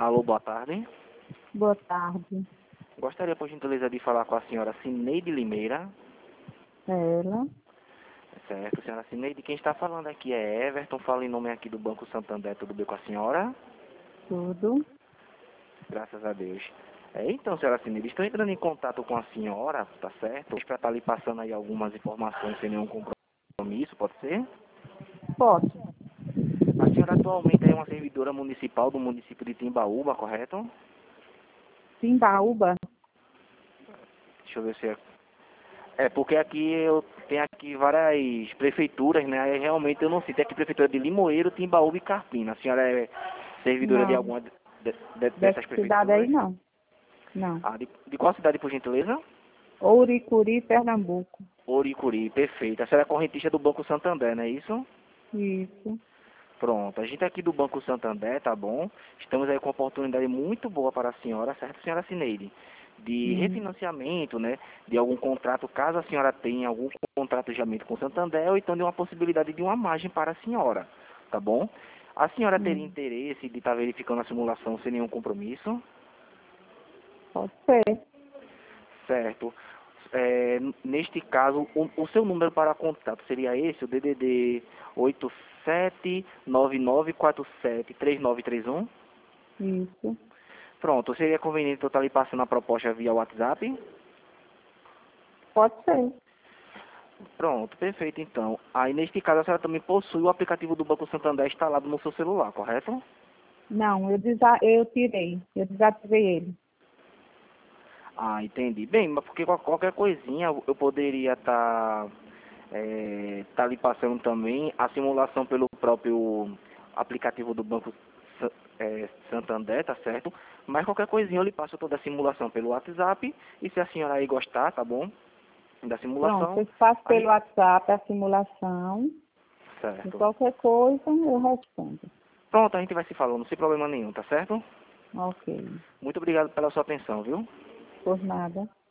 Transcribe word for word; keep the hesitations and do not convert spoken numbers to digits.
Alô, boa tarde. Boa tarde. Gostaria, por gentileza, de falar com a senhora Cineide Limeira. Ela. Certo, senhora Cineide. Quem está falando aqui é Everton, fala em nome aqui do Banco Santander. Tudo bem com a senhora? Tudo. Graças a Deus. É, então, senhora Cineide, estou entrando em contato com a senhora, tá certo? Para estar lhe passando aí algumas informações sem nenhum compromisso, pode ser? Posso. A senhora atualmente é uma servidora municipal do município de Timbaúba, correto? Timbaúba. Deixa eu ver se é... É, porque aqui eu tenho aqui várias prefeituras, né? Aí realmente eu não sei. Tem aqui prefeitura de Limoeiro, Timbaúba e Carpina. A senhora é servidora de Não. alguma de, de, dessas Dessa cidade aí prefeituras? não. Não. Ah, de, de qual cidade, por gentileza? Ouricuri, Pernambuco. Oricuri, perfeito. A senhora é correntista do Banco Santander, não é isso? Isso. Pronto, a gente aqui do Banco Santander, tá bom? Estamos aí com uma oportunidade muito boa para a senhora, certo, senhora Cineide? De Hum. refinanciamento, né? De algum contrato, caso a senhora tenha algum contrato de aumento com o Santander, ou então de uma possibilidade de uma margem para a senhora, tá bom? A senhora teria Hum. interesse de estar verificando a simulação sem nenhum compromisso? Pode ser. Certo. É, neste caso, o, o seu número para contato seria esse, o D D D oito sete nove nove quatro sete três nove três um? Isso. Pronto, seria conveniente eu estar lhe passando a proposta via WhatsApp? Pode ser. Pronto, perfeito então. Aí neste caso a senhora também possui o aplicativo do Banco Santander instalado no seu celular, correto? Não, eu, desa eu tirei. Eu desativei ele. Ah, entendi. Bem, mas porque qual- qualquer coisinha eu poderia estar é, tá lhe passando também a simulação pelo próprio aplicativo do Banco Sa- é, Santander, tá certo? Mas qualquer coisinha eu lhe passo toda a simulação pelo WhatsApp e se a senhora aí gostar, tá bom? Da Pronto, simulação, eu faço a pelo gente... WhatsApp a simulação. E Certo. qualquer coisa eu respondo. Pronto, a gente vai se falando sem problema nenhum, tá certo? Ok. Muito obrigado pela sua atenção, viu? Por nada.